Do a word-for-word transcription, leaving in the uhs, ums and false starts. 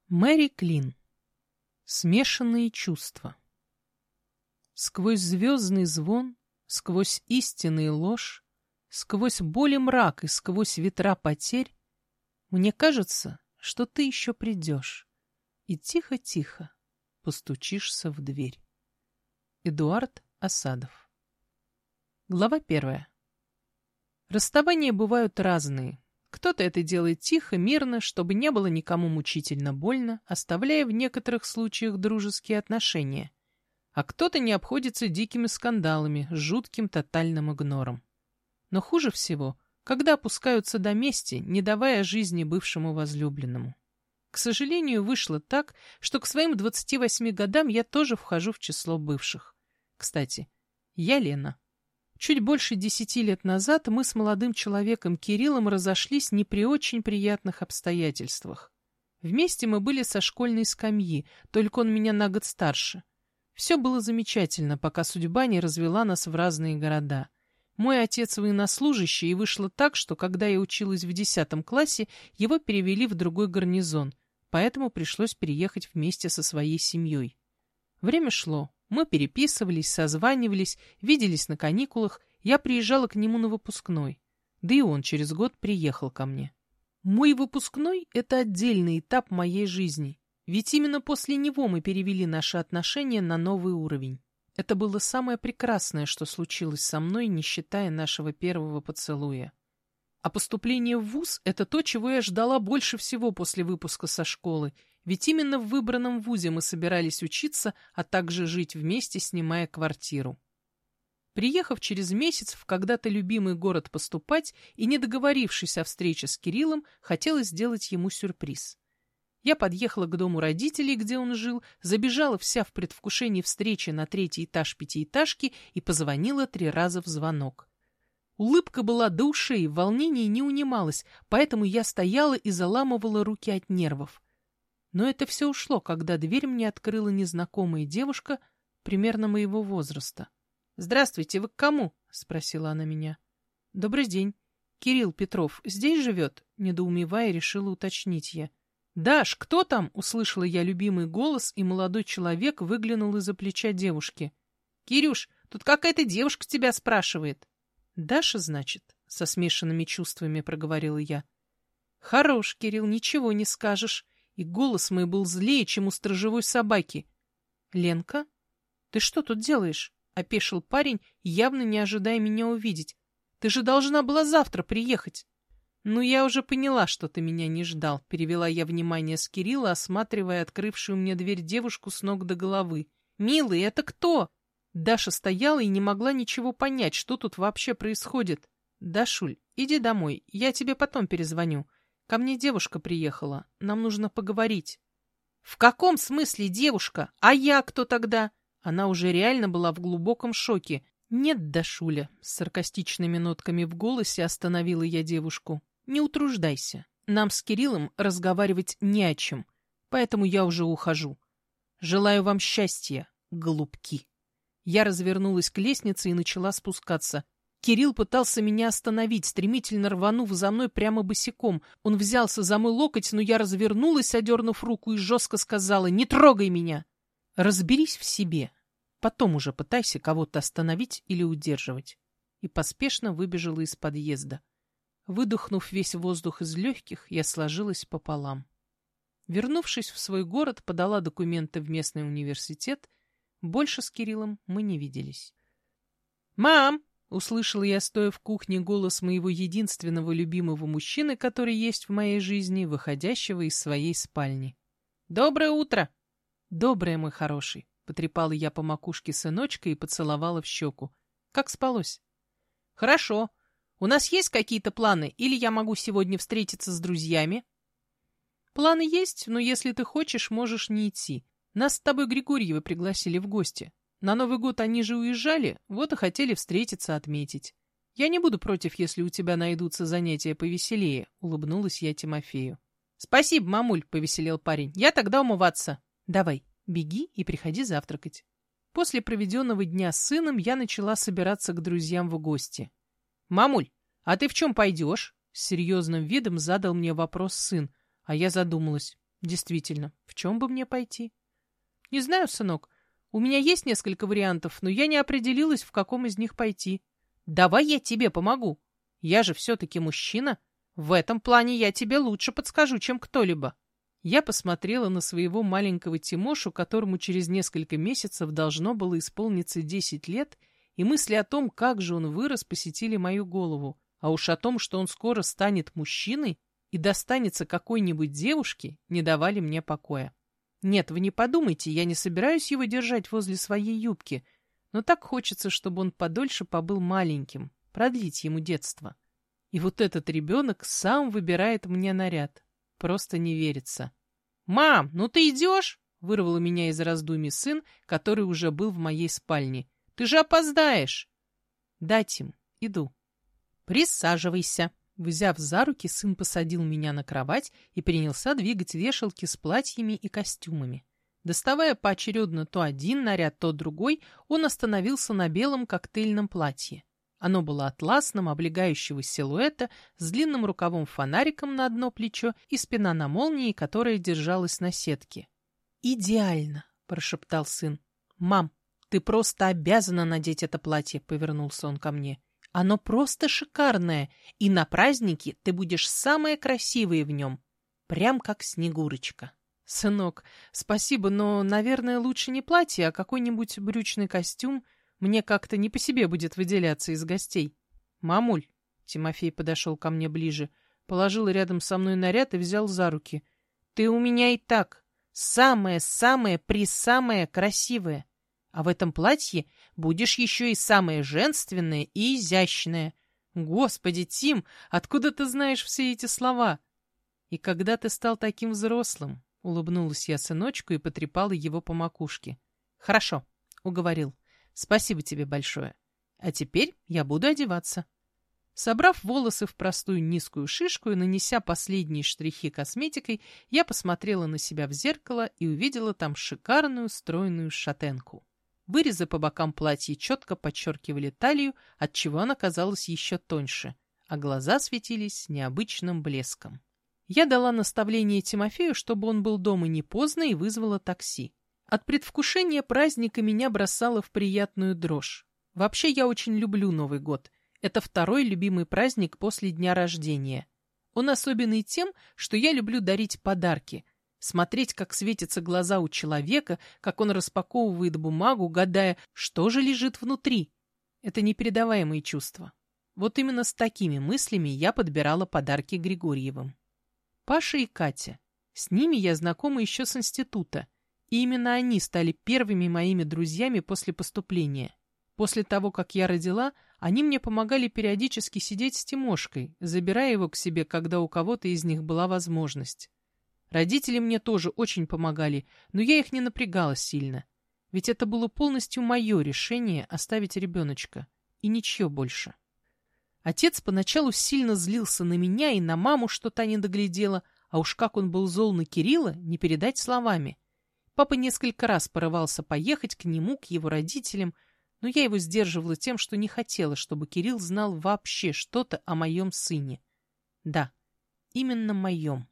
Мэри Клин. Смешанные чувства. Сквозь звездный звон, сквозь истину и ложь, сквозь боль и мрак и сквозь ветра потерь, мне кажется, что ты еще придешь и тихо-тихо постучишься в дверь. Эдуард Асадов. Глава первая. Расставания бывают разные. Кто-то это делает тихо, мирно, чтобы не было никому мучительно больно, оставляя в некоторых случаях дружеские отношения. А кто-то не обходится дикими скандалами, жутким тотальным игнором. Но хуже всего, когда опускаются до мести, не давая жизни бывшему возлюбленному. К сожалению, вышло так, что к своим двадцати восьми годам я тоже вхожу в число бывших. Кстати, я Лена. Чуть больше десяти лет назад мы с молодым человеком Кириллом разошлись не при очень приятных обстоятельствах. Вместе мы были со школьной скамьи, только он меня на год старше. Все было замечательно, пока судьба не развела нас в разные города. Мой отец военнослужащий, и вышло так, что когда я училась в десятом классе, его перевели в другой гарнизон, поэтому пришлось переехать вместе со своей семьей. Время шло. Мы переписывались, созванивались, виделись на каникулах, я приезжала к нему на выпускной. Да и он через год приехал ко мне. Мой выпускной — это отдельный этап моей жизни, ведь именно после него мы перевели наши отношения на новый уровень. Это было самое прекрасное, что случилось со мной, не считая нашего первого поцелуя. А поступление в вуз — это то, чего я ждала больше всего после выпуска со школы, ведь именно в выбранном вузе мы собирались учиться, а также жить вместе, снимая квартиру. Приехав через месяц в когда-то любимый город поступать и не договорившись о встрече с Кириллом, хотела сделать ему сюрприз. Я подъехала к дому родителей, где он жил, забежала вся в предвкушении встречи на третий этаж пятиэтажки и позвонила три раза в звонок. Улыбка была до ушей, волнение не унималось, поэтому я стояла и заламывала руки от нервов. Но это все ушло, когда дверь мне открыла незнакомая девушка примерно моего возраста. «Здравствуйте, вы к кому?» — спросила она меня. «Добрый день. Кирилл Петров здесь живет?» — недоумевая, решила уточнить я. «Даш, кто там?» — услышала я любимый голос, и молодой человек выглянул из-за плеча девушки. «Кирюш, тут какая-то девушка тебя спрашивает». «Даша, значит?» — со смешанными чувствами проговорила я. «Хорош, Кирилл, ничего не скажешь». И голос мой был злее, чем у сторожевой собаки. «Ленка, ты что тут делаешь?» — опешил парень, явно не ожидая меня увидеть. «Ты же должна была завтра приехать». «Ну, я уже поняла, что ты меня не ждал», — перевела я внимание с Кирилла, осматривая открывшую мне дверь девушку с ног до головы. «Милый, это кто?» Даша стояла и не могла ничего понять, что тут вообще происходит. «Дашуль, иди домой, я тебе потом перезвоню. Ко мне девушка приехала, нам нужно поговорить». «В каком смысле девушка? А я кто тогда?» Она уже реально была в глубоком шоке. «Нет, Дашуля», — с саркастичными нотками в голосе остановила я девушку. «Не утруждайся. Нам с Кириллом разговаривать не о чем, поэтому я уже ухожу. Желаю вам счастья, голубки». Я развернулась к лестнице и начала спускаться. Кирилл пытался меня остановить, стремительно рванув за мной прямо босиком. Он взялся за мой локоть, но я развернулась, одернув руку, и жестко сказала: «Не трогай меня!» «Разберись в себе. Потом уже пытайся кого-то остановить или удерживать». И поспешно выбежала из подъезда. Выдохнув весь воздух из легких, я сложилась пополам. Вернувшись в свой город, подала документы в местный университет. Больше с Кириллом мы не виделись. «Мам!» — услышала я, стоя в кухне, голос моего единственного любимого мужчины, который есть в моей жизни, выходящего из своей спальни. «Доброе утро!» «Доброе, мой хороший!» — потрепала я по макушке сыночка и поцеловала в щеку. «Как спалось?» «Хорошо. У нас есть какие-то планы, или я могу сегодня встретиться с друзьями?» «Планы есть, но если ты хочешь, можешь не идти. Нас с тобой Григорьевы пригласили в гости. На Новый год они же уезжали, вот и хотели встретиться, отметить. Я не буду против, если у тебя найдутся занятия повеселее», — улыбнулась я Тимофею. «Спасибо, мамуль», — повеселел парень. «Я тогда умываться». «Давай, беги и приходи завтракать». После проведенного дня с сыном я начала собираться к друзьям в гости. «Мамуль, а ты в чем пойдешь?» С серьезным видом задал мне вопрос сын, а я задумалась. Действительно, в чем бы мне пойти? Не знаю, сынок. У меня есть несколько вариантов, но я не определилась, в каком из них пойти. Давай я тебе помогу. Я же все-таки мужчина. В этом плане я тебе лучше подскажу, чем кто-либо. Я посмотрела на своего маленького Тимошу, которому через несколько месяцев должно было исполниться десять лет, и мысли о том, как же он вырос, посетили мою голову. А уж о том, что он скоро станет мужчиной и достанется какой-нибудь девушке, не давали мне покоя. Нет, вы не подумайте, я не собираюсь его держать возле своей юбки, но так хочется, чтобы он подольше побыл маленьким, продлить ему детство. И вот этот ребенок сам выбирает мне наряд. Просто не верится. «Мам, ну ты идешь?» — вырвал меня из раздумий сын, который уже был в моей спальне. «Ты же опоздаешь!» «Да, Тим, иду». «Присаживайся». Взяв за руки, сын посадил меня на кровать и принялся двигать вешалки с платьями и костюмами. Доставая поочередно то один наряд, то другой, он остановился на белом коктейльном платье. Оно было атласным, облегающего силуэта, с длинным рукавом-фонариком на одно плечо и спина на молнии, которая держалась на сетке. «Идеально!» — прошептал сын. «Мам, ты просто обязана надеть это платье!» — повернулся он ко мне. «Оно просто шикарное, и на празднике ты будешь самая красивая в нем, прям как Снегурочка». «Сынок, спасибо, но, наверное, лучше не платье, а какой-нибудь брючный костюм. Мне как-то не по себе будет выделяться из гостей». «Мамуль», — Тимофей подошел ко мне ближе, положил рядом со мной наряд и взял за руки. «Ты у меня и так самая-самая-присамая красивая. А в этом платье будешь еще и самая женственная и изящная. Господи, Тим, откуда ты знаешь все эти слова?» «И когда ты стал таким взрослым?» — улыбнулась я сыночку и потрепала его по макушке. «Хорошо», — уговорил. «Спасибо тебе большое. А теперь я буду одеваться». Собрав волосы в простую низкую шишку и нанеся последние штрихи косметикой, я посмотрела на себя в зеркало и увидела там шикарную стройную шатенку. Вырезы по бокам платья четко подчеркивали талию, отчего она казалась еще тоньше, а глаза светились необычным блеском. Я дала наставление Тимофею, чтобы он был дома не поздно, и вызвала такси. От предвкушения праздника меня бросало в приятную дрожь. Вообще, я очень люблю Новый год. Это второй любимый праздник после дня рождения. Он особенный тем, что я люблю дарить подарки, смотреть, как светятся глаза у человека, как он распаковывает бумагу, гадая, что же лежит внутри. Это непередаваемые чувства. Вот именно с такими мыслями я подбирала подарки Григорьевым. Паша и Катя. С ними я знакома еще с института, и именно они стали первыми моими друзьями после поступления. После того, как я родила, они мне помогали периодически сидеть с Тимошкой, забирая его к себе, когда у кого-то из них была возможность. Родители мне тоже очень помогали, но я их не напрягала сильно. Ведь это было полностью мое решение оставить ребеночка, и ничего больше. Отец поначалу сильно злился на меня и на маму, что та не доглядела, а уж как он был зол на Кирилла, не передать словами. Папа несколько раз порывался поехать к нему, к его родителям, но я его сдерживала тем, что не хотела, чтобы Кирилл знал вообще что-то о моем сыне. Да, именно моем.